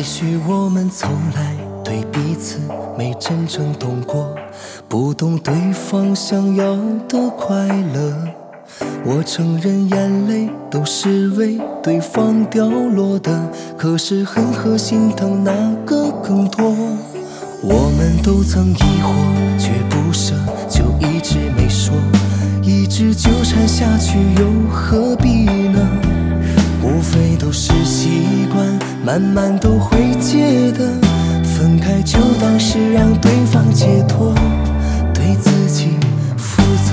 许我们从来对彼此没真正懂过，不懂对方想要的快乐。我承认眼泪都是为对方掉落的，可是恨和心疼哪个更多？我们都曾疑惑却不舍，就一直没说，一直纠缠下去又何必呢？无非都是习惯，慢慢都会戒的，分开就当是让对方解脱，对自己负责。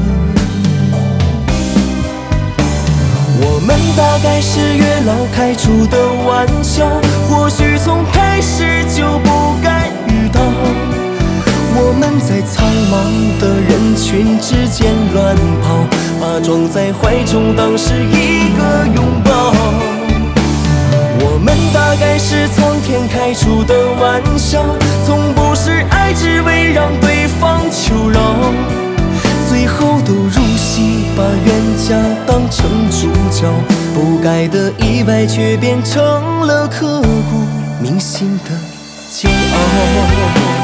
我们大概是月老开出的玩笑，或许从开始就不该遇到。我们在苍茫的人群之间乱跑，把装在怀中当是一个拥抱。我们大概是苍天开出的玩笑，从不是爱只为让对方求饶，最后都入戏，把冤家当成主角，不该的意外却变成了刻骨铭心的煎熬。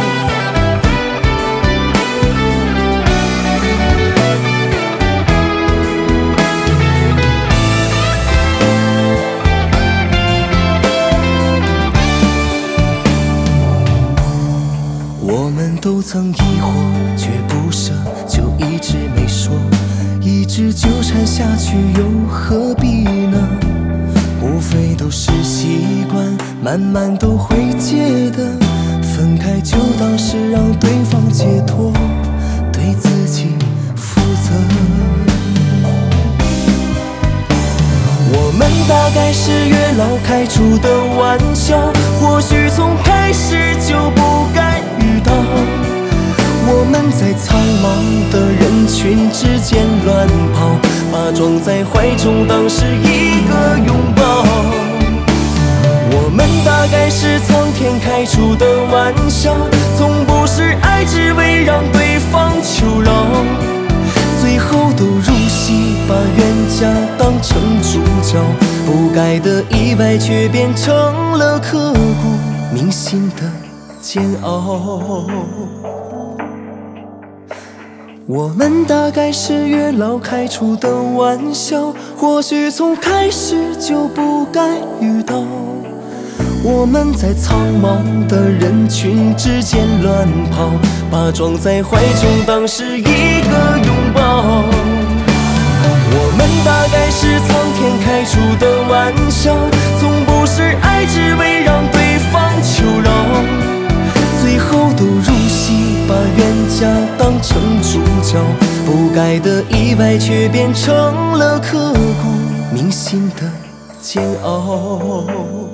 我们都曾疑惑却不舍，就一直没说，一直纠缠下去又何必呢？无非都是习惯，慢慢都会戒的，分开就当是让对方解脱，对自己负责。我们大概是月老开出的玩笑，或许从开始就不该遇到。我们在苍茫的人群之间乱跑，把装在怀中当是一个拥抱。我们大概是苍天开出的玩笑，从不是爱只为让对方求饶，最后都入戏，把冤家当成主角，不该的意外却变成了刻骨铭心的煎熬。我们大概是月老开出的玩笑，或许从开始就不该遇到。我们在苍茫的人群之间乱跑，把装在怀中当是一个拥抱。我们大概是苍天开出的玩笑，从不是爱只为让对方求饶，最后都入戏，把冤家当成主角，不该的意外却变成了刻骨铭心的煎熬。